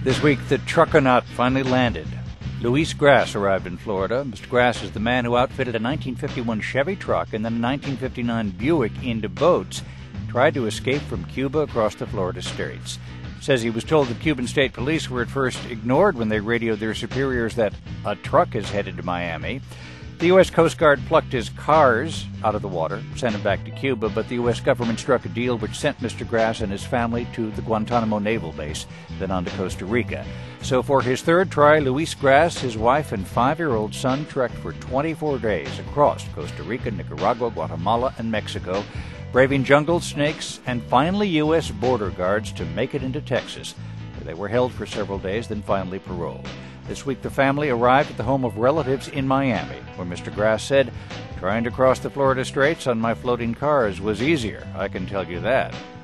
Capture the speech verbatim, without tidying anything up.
This week, the truckonaut finally landed. Luis Grass arrived in Florida. Mister Grass is the man who outfitted a nineteen fifty-one Chevy truck and then a nineteen fifty-nine Buick into boats, tried to escape from Cuba across the Florida Straits. Says he was told that Cuban state police were at first ignored when they radioed their superiors that a truck is headed to Miami. The U S Coast Guard plucked his cars out of the water, sent him back to Cuba, but the U S government struck a deal which sent Mister Grass and his family to the Guantanamo Naval Base, then on to Costa Rica. So for his third try, Luis Grass, his wife, and five-year-old son trekked for twenty-four days across Costa Rica, Nicaragua, Guatemala, and Mexico, braving jungle snakes and finally U S border guards to make it into Texas, where they were held for several days, then finally paroled. This week, the family arrived at the home of relatives in Miami, where Mister Grass said, "Trying to cross the Florida Straits on my floating cars was easier, I can tell you that."